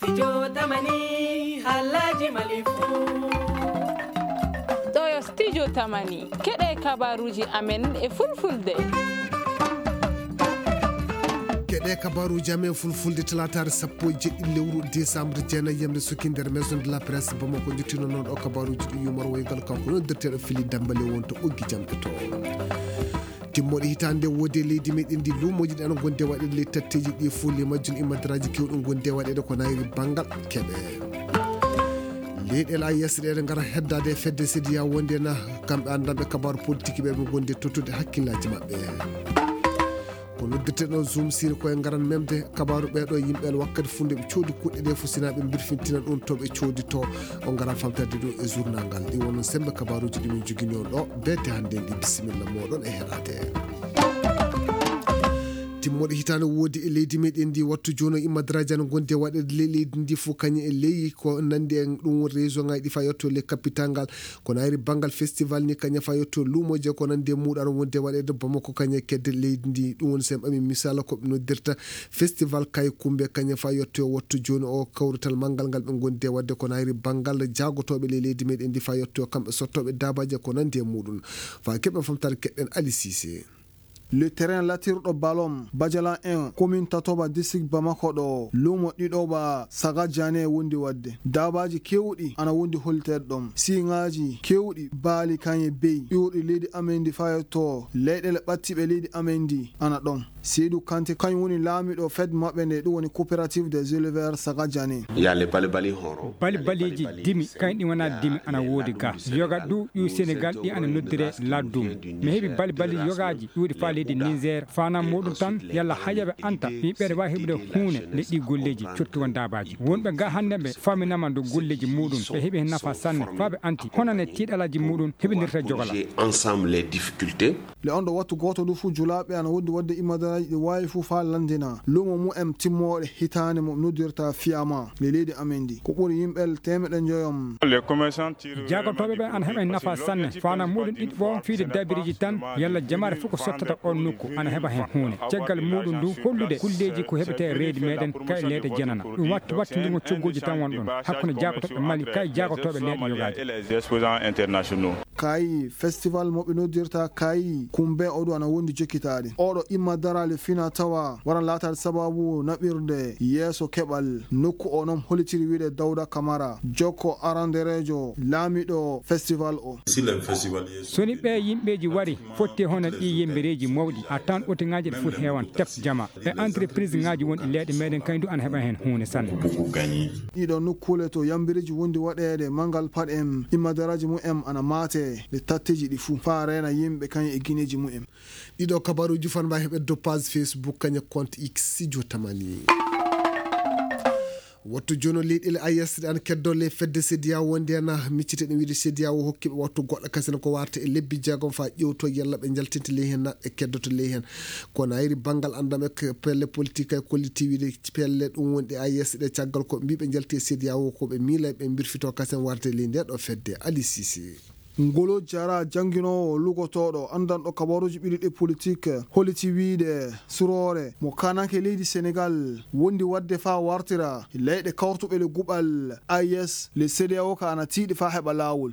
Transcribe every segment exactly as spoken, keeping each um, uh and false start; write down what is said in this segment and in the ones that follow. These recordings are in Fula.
Studio Tamani Halaji Malifu. Toyo Studio Tamani kede kabaruji amen e fulfulde. Kede kabaruji amen fulfulde talatar sappo jeɗɗi lewru décembre jeena yemde sukindere maison de la presse Bamako jottino non o kabaruji ɗi yumor woygal kanko noddirteɗo Fili Dambale wonto oggi jamɗoto. Timmoɗe hitande wode leydi meɗen ndi lumoji ɗi ana gonde waɗede ley tatteji ɗi fof le majjum immantiraji kewɗum gonde waɗede ko nayri banggal keɓe leyɗele A Y S ɗeɗe gara heddade e fedde sédia wonde na kamɓe andanɓe kabaru politique ɓe ɓe gonde tottude hakkillaji maɓɓe ko noddirteɗo zoom siri koye garan memde kabaru ɓeɗo yimɓe wakkati funde ɓe coodi kuɗɗe ɗe fof sinaɓe birfintina ɗum to ɓe coodito o gara famtade ɗo e journal ngal ɗi wonon sembe kabaruji ɗi min jogui on ɗo bete hande ɗi bisimilla moɗon e heɗade timmoɗe hitande woodi e leydi meɗen ndi wattu joni imma daraja no gonde waɗede ley leydi ndi fof kañum e leyyi ko nandi e ɗum région ngaji ɗi fa yetto le capital ngal ko nayri banggal festival ni kañum fa yetto lumoje ko nandi e muɗano wonde waɗede Bamako kañum e kedde leydi ndi ɗum woni sen ɓami misala koɓe noddirta festival kay kumbe kañum fa yetto wattu joni o kawrital manggal ngal ɓe gonde wadde ko nayri banggal jagotoɓe ley leydi meɗen ndi fa yetto kamɓe sottoɓe dabaje ko nandi e muɗum fa keɓe famtare keɗɗen Ali Cissé. Le terrain latirɗo Balom Badiala un commune Tatoba district Bamako ɗo lumo ɗiɗoɓa Saga Diané wondi wadde dabaji kewɗi ana wondi holtere ɗon siŋaji kewɗi baali kañe bey ƴuurɗi leydi amen ndi fayoto leyɗele ɓattiɓe leydi amen ndi ana ɗon Seydou Kanté kañum woni laamiɗo fed maɓɓe nde ɗum woni coopérative des éleveurs Saga Diané yalle bali bali horo bali baliji dimi kañ ɗi wona dimi ana woodi ga yoga ɗu ƴu Sénégal ɗi ana noddire laddum mi heeɓi bali bali yogaji ƴuuɗi fa leydi Niger fanam muɗum tan yalla haƴaɓe anta ɓiɓɓere wawi heɓude huune leɗɗi golleji cotti won dabaji wonɓe ga hande ɓe faminama do golleji muɗum ɓe heeɓi hen nafa sanne faɓe anti honane tiiɗalaji muɗum heɓinirta jogala ensemble les difficultés le on ɗo wattu goto ndu fu julaɓe ana wondi wadde imadaraji ɗi wawi fu fa landina lumo mu em timmoɗe hitande mo noddirta fiyama le leydi amen ndi ko ɓuuri yimɓel temeɗe joyom jagotoɓe ɓe ana heɓa nafa sanne fanam muɗum ɗiɗi ɓo fiide dabiriji tan yalla jamare fof ko sottata on nokku ana heɓa hen hunde caggal muɗum ndu hollude kulleji ko heɓete e reedi meɗen kay leyɗe janana ɗum watti wattudigo coggoji tan won ɗon hakkude jagotoɓe Mali kay jagotoɓe leyɗe yogaji kayi festival moɓe noddirta kayi kumbe oɗo ana wondi jokkitade oɗo imma darale fina tawa waran latade sababu naɓirde yeeso keɓal nokku o noon holitiri wiide Dawda Camara jokko aranderejo laamiɗo festival o soni ɓe yimɓeji wari fotti hono ɗi yembereji mawɗi a tan otiŋaji ɗe fof hewan tef jama e entreprise ŋaji wonɗi leyɗe meɗen kañdu ana heɓa hen hunde sanne ɗiɗo nokkule to yambiriji wondi waɗede mangal pat em immadaraji mu'em ana mate le tatteji ɗi fuu fa rena yimɓe kañum e guineji mu'em ɗiɗo kabaruji fan mba heɓeddo page Facebook kañum compte X Studio Tamani wattu jono leyɗele A Y S ɗe an keddo le fedde sédia wonde ana miccite ɗe wiide sédia o hokkiɓe wattu goɗɗo kasene ko warta e lebbi jeegom fa ƴewto yalla ɓe jaltinta ley hen e keddoto ley hen kono ayri banggal andam e pelle politique e kolliti wiide pelle ɗum wonɗe A Y S ɗe caggal ko mbiɓe jalti e sédia o koɓe miila ɓe birfito kasen warta ley nde ɗo fedde Ali Cissé. Ngolo Jara janginowo lugotoɗo andanɗo kabaruji ɓiɗiɗe politique holiti wiide surore mo kanake leydi Sénégal wondi wadde fa wartira leyɗe kawrtuɓe le guɓal A Y S le C D A O ka ana tiiɗi fa heɓa lawol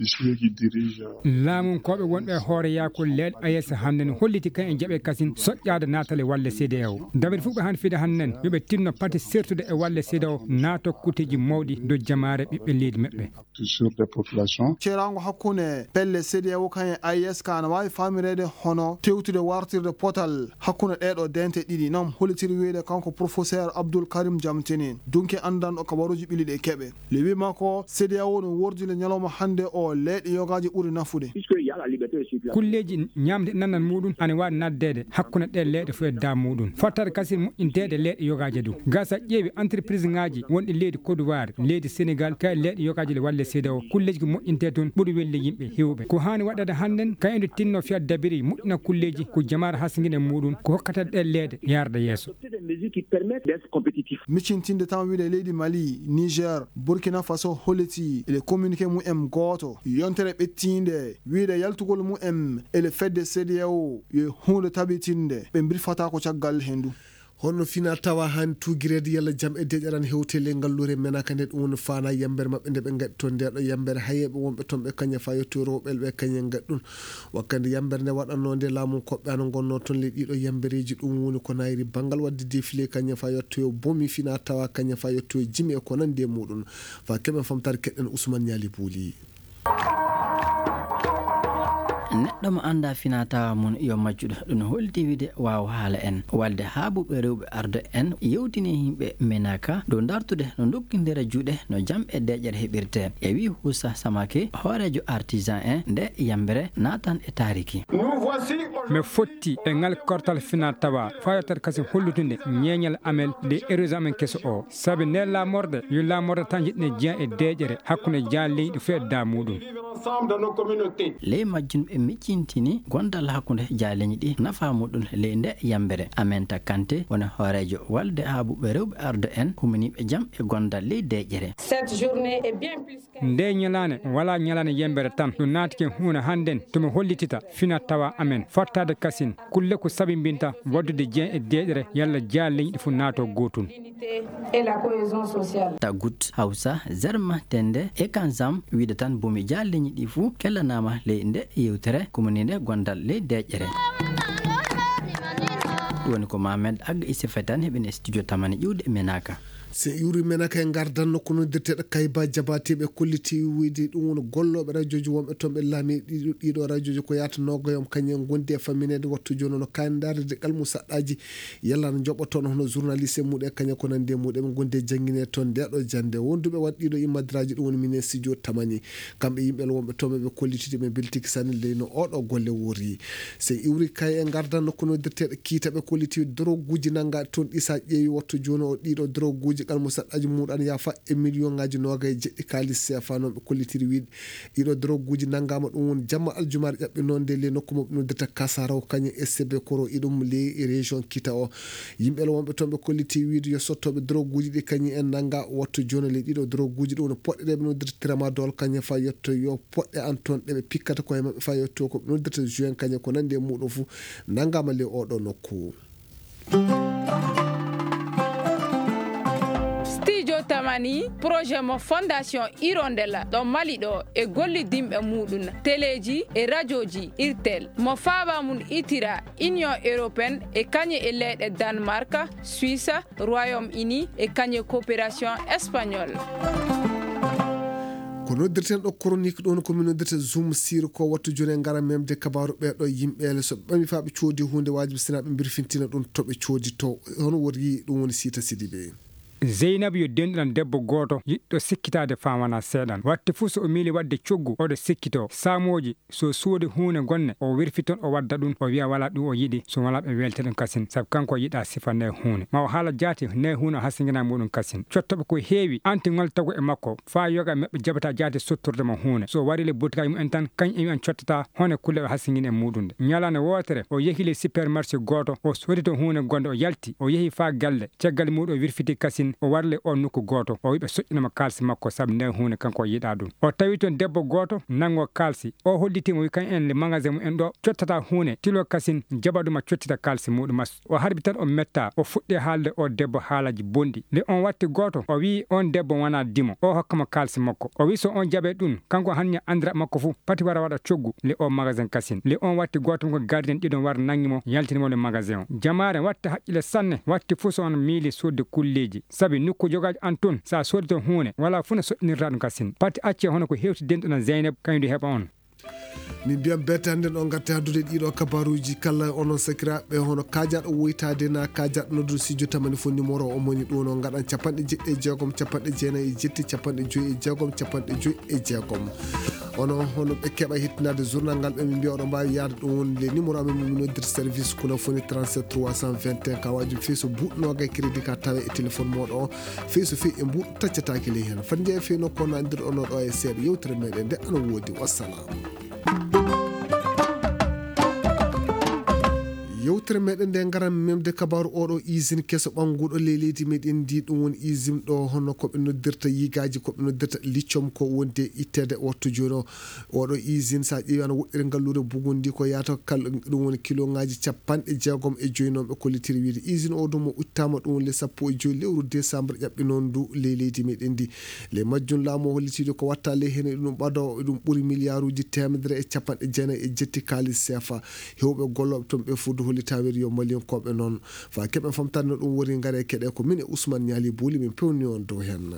laamun koɓe wonɓe hoore yakol leyɗe A Y S hannden holliti kan e jaɓe kasin soƴƴade natale walle C D A O dabiri fuɓe han fide hannen yoɓe tinno pati sertude e walle C D A O naato kuteji mawɗi do jamare ɓiɓɓe leydi maɓɓe ceerango hakku hakkunde pelle C D A O kan A Y S ka ana wawi famirede hono tewtude wartirde potal hakkunde ɗeɗo dente ɗiɗi nam holitiri wiide kanko professeur Abdoul Karim Jamtini dunke andanɗo kabaruji ɓiliɗe e keɓe le wima ko C D A O no wordi le ñalawma hande o leyɗe yogaji ɓuri nafude kulleji ñamde nanan muɗum ana wawi naddede hakkunde ɗe leyɗe fo e da muɗum fottade kasi moƴƴintede leyɗe yogaji du gasa ƴeewi entreprise ngaji wonɗi leydi Côte d'Ivoire leydi Sénégal kay leyɗe yogaji le walle C D A O kulleji ko moƴƴinte toon ɓuuri welde yimɓe hewɓe ko hani waɗade hannden kayende tinno fiya dabiri moƴƴina kulleji ko jamara hasiguine muɗum ko hokkata ɗe leyɗe yarda yeeso miccintinde tan wiide leydi Mali Niger Burkina Faso holliti ele communiqué mu'em goto yontere ɓettinde wiide yaltugol mu'em ele fedde C D A O yo hunde tabitinde ɓe birfata ko caggal hendu honno fina tawa han tugirede yalla jam e deƴaran hewtele ngallure menaka nde ɗum woni fana yambere mabɓe nde ɓe gaddi toon ndeɗo yambere hayeɓe wonɓe toon ɓe kaña fa yetto rewɓel ɓe kañen gaddi ɗum wakkande yambere nde waɗanno nde laamu koɓɓe ano gonno toon le ɗiɗo yambereji ɗum woni ko nayri banggal wadde défilé kaña fa yetto yo bomi fina tawa kaña fa yetto jimi e ko nandi e muɗum fa keɓen famtare keɗɗen Ousmane Niali Bouli. neɗɗo mo anda fina tawa mum yo majjuɗo ɗum holdi wiide wawa haala en walde haaɓuɓe rewɓe ardo en yewtini yimɓe menaka dow dartude no dokkindira juuɗe no jam e deƴere heɓirte e wi Houssa Samake hoorejo artisan en nde yambere natan e tariki mi fotti e ngal kortal fina tawa fayotere kasi hollutude ñeñal amel de érosion amen keso o saabi nde lamorde yo lamorde tan jiɗne jeeya e deƴere hakkude jaa leyɗi fo e da muɗum ley majjum ɓe miccintini gondal hakkude jaaleñi ɗi nafa muɗum ley nde yambere Aminata Kanté woni hoorejo walde haaɓuɓe rewɓe ardo en humaniɓe jaam e gondal ley deƴere nde ñalane wala ñalane yambere tan ɗum naatike hunde hannden tomi hollitita fina tawa amen fottade kasin kulle ko sabimbinta waddude jeen e deƴere yalla jaa leñi ɗi fof naato gotum tagut Hausa Zerma Tende e Kanzam wiide tan bomi jaa leñi ɗi fuu kellanama ley nde yewtere kumuninde gondal ley deƴere woni ko Mamed Agga Issa tan heɓen studio tamani ƴiwde e menaka se iwri menaka e gardanno ko noddirteɗo Kayba Jabateɓe kolliti wiide ɗum woni golloɓe radio ji wonɓe toon ɓe laami ɗiɗo ɗiɗo radio ji ko yata nogoyom kañum gondi e famminede wattu joni no kandarde qalmu saɗɗaji yalla no joɓotoon hono journaliste muɗum e kañum ko nandi e muɗum ɓe gondi e jangguine toon ndeɗo jande wonduɓe waɗ ɗiɗo immadiraji ɗum woni minen studio tamani kamɓe yimɓel wonɓe toon ɓe kollitide ɓe beltiki sanne leyno oɗo golle wori se iwri kay e gardanno ko noddirteɗo kiitaɓe kolliti droguji nanga toon ɗisa ƴeewi wattu joni o ɗiɗo droguji kalmu saɗɗaji muɗan yafa e million ngaji noga e jeɗɗi kalis sefa noon ɓe kollitiri wiide ɗiɗo droguji nangama ɗum woni jamma aljumare ƴaɓɓe noon nde le nokku moɓe noddirta Kasaraw kañum S C B koro iɗum le région Kita o yimɓel wonɓe toon ɓe kolliti wiide yo sottoɓe droguji ɗi kañum en nanga wattu joni le ɗiɗo droguji ɗum no poɗɗe ɗe ɓe noddirta tramadol kañum fa yetto yo poɗɗe an toon ɗeɓe pikkata koye mabɓe fa yetto ko ɓe noddirta juin kañum ko nandi e muɗum fou nangama le oɗo nokku. tamani projet mo fondation Hirondella ɗo Mali ɗo e gollidimɓe muɗum téléji e radio ji irtel mo faaba mum itira union européenne e kañe e leyɗe Danemark Suisse Royaume-Uni e kañe coopération espagnole ko noddirten ɗo chronique ɗon komi noddirta zoom sir ko wattu joni e ngara memde kabaru ɓeɗo yimɓele so ɓami fa ɓe coodi hunde wajibi sina ɓe birfintina ɗum to ɓe coodi to hono wori ɗum woni Sita Sidibé. Zeynab yo denɗiɗan debbo goto yiɗɗo sikkitade famana seeɗan watti fuu so o miili wadde coggu oɗo sikkito samoji so soodi hunde gonne o wirfi toon o wadda ɗum o wiya wala ɗum o yiɗi so wala ɓe welte ɗum kasin saabu kanko yiɗa sifa nde hunde ma o haala jaati nde hunde o hasingina muɗum kasin cottoɓe ko heewi anti ngol tagu e makko fa yoga meɓɓe jabata jaati sottorde mo hunde so wari le botikaji mumen tan kañ emi an cottata hone kulle ɓe hasingina e muɗum de ñalande wotere o yeehi le supermarché goto o soodi to hunde gonde o yalti o yeehi fa galle caggal muɗum o wirfiti kasin o warle on nokku goto o wiɓe soƴƴinama kalsi makko saabu nde hunde kanko yiɗa ɗum o tawi toon debbo goto nango kalsi o hollitimo wi kañ en le magasin mu en ɗo cottata hunde tilo kasin jaɓaɗuma cottita kalsi muɗum o harbi tan o metta o fuɗɗi haalde o debbo haalaji bonɗi nde on watti goto o wi on debbo wona dimo o hokkama kalsi makko o wi so on jaɓe ɗum kanko hanni andira makko foof pati wara waɗa coggu le o magasin kasin le on watti goto ko gardien ɗiɗon wara nanguimo yaltinimo le magasin o jamare watte haqqille sanne watti fuu so on miili sodde kulleji sabi nokku jogaji an toon sa soodi toon hunde wala fuu ne soƴƴinirta ɗum kasin pati acce hono ko hewti denɗona Zeynab kañum ndu heɓa on min mbiyam bette hannde on garte haddude ɗiɗo kabaruji kala onon sakiraɓe hono kajaɗo woytade na kajaɗo noddude studio tamani fo numéro o moni ɗum noon gaɗan capanɗe jeɗɗi e jeegom capanɗe jeenayyi e jetti capanɗe joyyi e jeegom capanɗe joyyi e jeegom ono hono ɓe keeɓa hettinade journal ngal ɓe min mbiya oɗon mbawi yaade ɗum woni le numéro amen min noddir service kuno foni trente-sept trois cent vingt et un ka wajum fi so buɗnoga e crédit ka tawe e téléphone moɗo o fi so fi e mbuɗ taccataki ley hen fat jeeya fi nokku ono andir ono ɗo e seeɗa yewtere meɗen nde ana woodi wassalam. yettere meɗen nde garan memde kabaru oɗo usine keso ɓanguɗo le leydi meɗen ndi ɗum woni usine ɗo hono koɓe noddirta yigaji koɓe noddirta liccom ko wonde ittede wattu joni o oɗo usine sa ƴeewi ana woɗɗiri ngallure bugundi ko yata kal ɗum woni kilo ngaji capanɗe jeegom e joyi noon ɓe kollitiri wiide usine o ɗum o uttama ɗum le sappo e joyi lewru décembre ƴaɓɓi noon ndu le leydi meɗen ndi le majjum laamu hollitiɗo ko watta le hen ɗum ɓaɗo ɗum ɓuuri milliard uji temedere e capanɗe jeenayyi e jetti kalis sefa hewɓe golloɓe toon ɓe fuddu holli tawiri yo malien-koɓe noon fa keɓen famtande ɗum woni gaare keɗe ko min e Ousmane Niali Bouli min pewni on dow hen.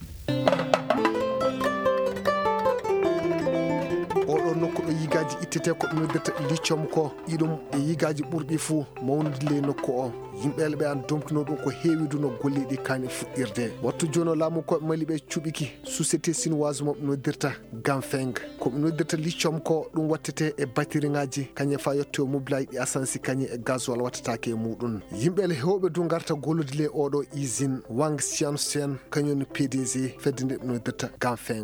oɗo nokku ɗo yigaji ittete ko ɗum noddirta liccom ko iɗum e yigaji ɓurɗi fou mawnude le nokku o yimɓeɓe ɓe an domtuno ɗum ko heewi du no golliɗi kani fuɗɗirde wattu joni laamu koɓe mali ɓe cuɓiki société chinoise mo ɓe noddirta Ganfeng koɓe noddirta liccom ko ɗum wattete e batterie ngaji kañe fa yetto mobilaji ɗi asansi kañe e gasoil wattatake e muɗum yimɓeɓe hewɓe du garta gollude le oɗo usine Wang Xiansen kañum P D G fedde nde ɓe noddirta Ganfeng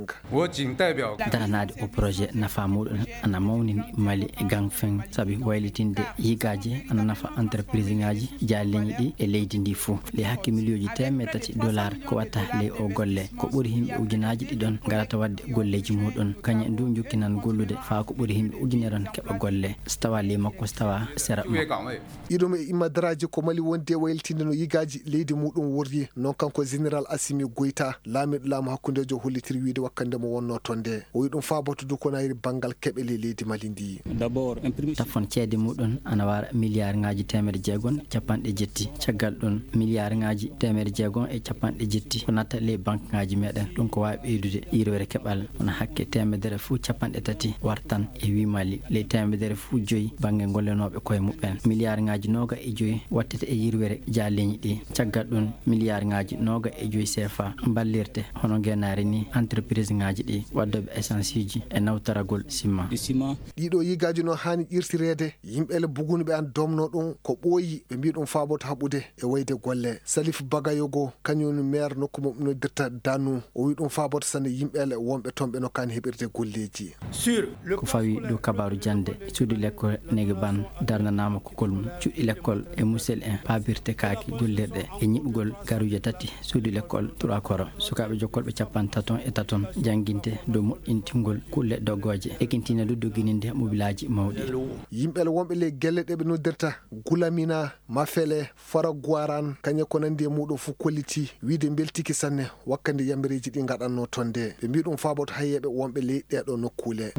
daranade o projet nafa muɗum ana mawnini Mali e Ganfeng saabi waylitinde yigaji ana nafa entreprise ngaji leñi ɗi e leydi ndi fou le hakke million temedde tati dollar ko watta le o golle ko ɓuuri himɓe ujunaji ɗiɗon garata wadde golleji muɗum kañum ndu jukkinan gollude fa ko ɓuuri himɓe ujunere on keɓa golle so tawa le makko so tawa sera iɗum e immadaraji ko Mali wonde waylitinde no yigaji leydi muɗum worri noon kanko général Assimi Goïta laamiɗo laamu hakkudejo hollitiri wiide wakkande mo wonno toon nde o wi ɗum fa batudu ko nayri banggal keɓe le leydi Mali ndi tafon ceede muɗum ana wara milliard ngaji temedde jeegom capanɗe jetti caggal ɗon milliard ngaji temedde jeegom e capanɗe jetti ko natta le banque ngaji meɗen ɗum ko wawi ɓeydude yirwere keɓal wona hakke temedere fou capanɗe tati wartan e wi Mali le temedere fou joyi banggue gollenoɓe koye muɓɓen milliard ngaji noga e joyi wattete e yirwere jaleñi ɗi caggal ɗon milliard ngaji noga e joyi C F A ballirte hono guenari ni entreprise ngaji ɗi waddoɓe essence ji e nawtaragol ciment ɗiɗo yigaji no hani ƴirtirede yimɓele bugunuɓe an domno ɗum ko ɓooyi ɓe mbi ɗum faboto haɓude e wayde golle Salif Bagayogo kañum maire nokku mo noddirta Danu o wi ɗum faboto sanne yimɓele wonɓe toon ɓe nokkani heɓirde golleji ko fawi dow kabaru jande cuuɗi l'école nege ban darnanama kokol mum cuuɗi l'école e musel en pabirte kaaki gollirɗe e ñiɓugol garuje tati suudu l'école trois koro sukaɓe jokkolɓe capan taton e taton jangguinte dow moƴƴintingol kulle doggoje ekintine du dogguininde mobilaji mawɗi yimɓele wonɓe le gelle ɗe ɓe noddirta Gulamina Mafele Fara Gwaran kañe ko nandi e muɗum fu kolliti wiide beltiki sanne wakkande yambireji ɗi gaɗanno toon nde ɓe mbi ɗum faboto hayyeɓe wonɓe ley ɗeɗo nokkule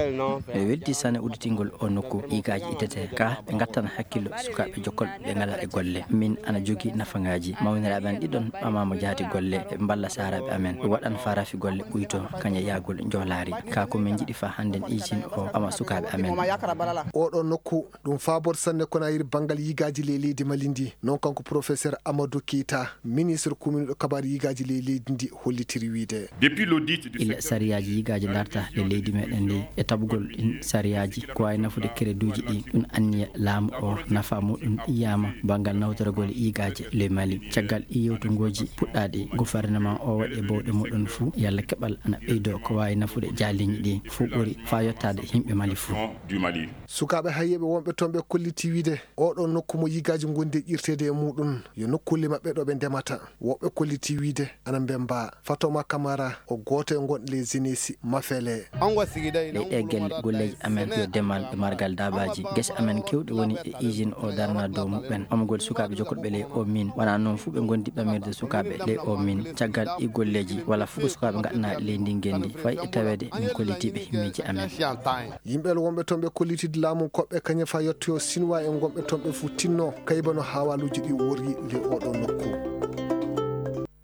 ɓe welti sanne udditingol o nokku yigaji ittete ka ɓe gattana hakkillo sukaɓe jokkolɓe ɓe ngala e golle min ana jogui nafangaji mawniraɓe an ɗiɗon ɓamama jahati golle e balla saraɓe amen ɓe waɗan farafi golle ɓuyto kañe yagol jolari ka ko min jiiɗi fa handen usine o ɓama sukaɓe amen oɗo nokku ɗum faboto sanne kono yiri banggal yigaji le leydi Mali ndi non kanko professeur Amadou Keita ministre commune ɗo kabari yigaji le leydi ndi hollitiri wiide illa sariyaji yigaji darta le leydi meɗen ndi e tabugol ɗin sariyaji ko wawi nafude créduji ɗi ɗum anniya laamu o nafa muɗum iyama banggal nawtoragol yigaji le Mali caggal i yewtugoji puɗɗaɗi gouvernement o waɗi bawɗe muɗum fou yalla keɓal ana ɓeydo ko wawi nafude jaliñi ɗi fou ɓuuri fa yettade yimɓe Mali fou sukaɓe hayyeɓe wonɓe toon ɓe kolliti wiide oɗo nokku mo yigaji gondi ƴirtede e muɗum yo nokkulle mabɓe ɗo ɓe ndemata woɓɓe kolliti wiide ana mbemba Fatoma Camara o goto e gonɗo les jeunesse Mafele ɗe gelle golleji amen yo demal e margal dabaji guese amen kewɗe woni e usine o darna dow muɓɓen amagol sukaɓe jokkoɗɓe ley o min wona noon fuu ɓe gondi ɓamirde sukaɓe ley o min caggal i golleji walla fuu ko sukaɓe gaɗana ley ndi gendi fayi e tawede min kollitiɓe himmeji amen yimɓele wonɓe toon ɓe kollitide laamu koɓɓe kañum fa yettoyo sinwa e gonɓe toon ɓe fuu tinno kayba no hawaluji ɗi wori le oɗo nokku